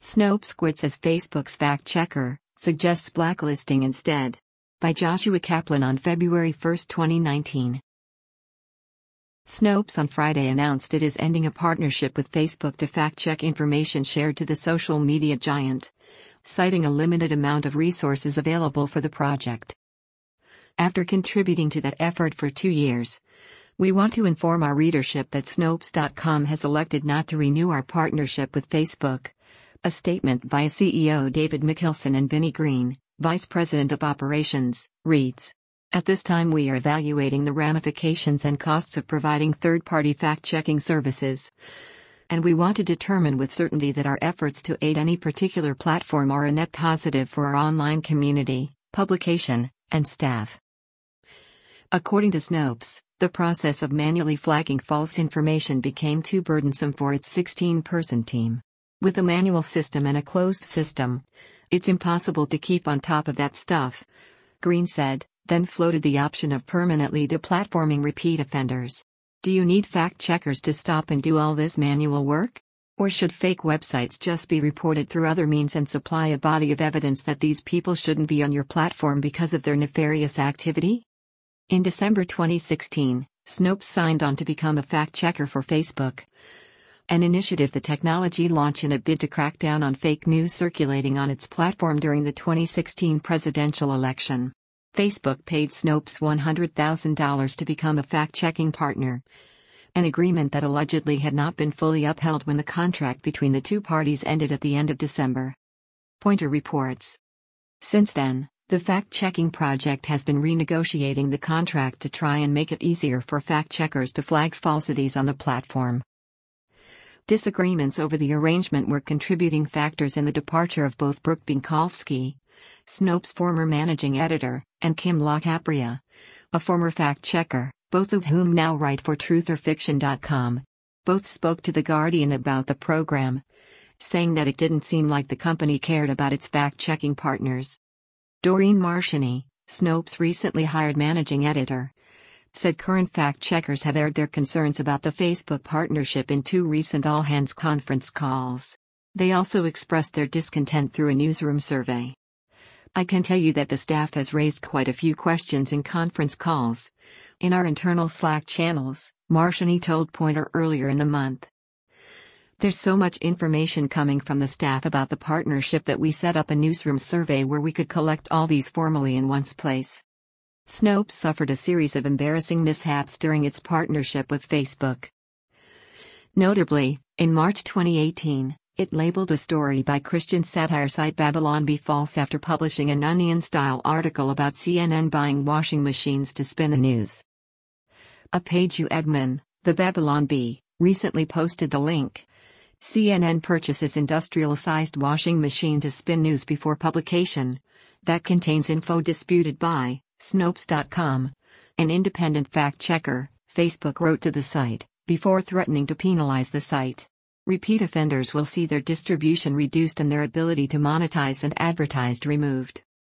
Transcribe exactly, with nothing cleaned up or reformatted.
Snopes quits as Facebook's fact-checker, suggests blacklisting instead. By Joshua Kaplan on February first, twenty nineteen. Snopes on Friday announced it is ending a partnership with Facebook to fact-check information shared to the social media giant, citing a limited amount of resources available for the project. After contributing to that effort for two years, we want to inform our readership that Snopes dot com has elected not to renew our partnership with Facebook. A statement by C E O David McKilson and Vinnie Green, Vice President of Operations, reads: "At this time we are evaluating the ramifications and costs of providing third-party fact-checking services, and we want to determine with certainty that our efforts to aid any particular platform are a net positive for our online community, publication, and staff." According to Snopes, the process of manually flagging false information became too burdensome for its sixteen-person team. With a manual system and a closed system, it's impossible to keep on top of that stuff, Green said, then floated the option of permanently deplatforming repeat offenders. Do you need fact-checkers to stop and do all this manual work? Or should fake websites just be reported through other means and supply a body of evidence that these people shouldn't be on your platform because of their nefarious activity? In December twenty sixteen, Snopes signed on to become a fact-checker for Facebook, an initiative the technology launched in a bid to crack down on fake news circulating on its platform during the twenty sixteen presidential election. Facebook paid Snopes one hundred thousand dollars to become a fact-checking partner, an agreement that allegedly had not been fully upheld when the contract between the two parties ended at the end of December. Poynter reports. Since then, the fact-checking project has been renegotiating the contract to try and make it easier for fact-checkers to flag falsities on the platform. Disagreements over the arrangement were contributing factors in the departure of both Brooke Binkowski, Snopes' former managing editor, and Kim LaCapria, a former fact-checker, both of whom now write for truth or fiction dot com. Both spoke to The Guardian about the program, saying that it didn't seem like the company cared about its fact-checking partners. Doreen Marshany, Snopes' recently hired managing editor, said current fact-checkers have aired their concerns about the Facebook partnership in two recent all-hands conference calls. They also expressed their discontent through a newsroom survey. "I can tell you that the staff has raised quite a few questions in conference calls, in our internal Slack channels," Marshany told Poynter earlier in the month. "There's so much information coming from the staff about the partnership that we set up a newsroom survey where we could collect all these formally in one place." Snopes suffered a series of embarrassing mishaps during its partnership with Facebook. Notably, in March twenty eighteen, it labeled a story by Christian satire site Babylon Bee false after publishing an Onion-style article about C N N buying washing machines to spin the news. A page you admin, the Babylon Bee, recently posted the link. C N N purchases industrial-sized washing machine to spin news before publication that contains info disputed by Snopes dot com, an independent fact-checker, Facebook wrote to the site, before threatening to penalize the site. Repeat offenders will see their distribution reduced and their ability to monetize and advertise removed.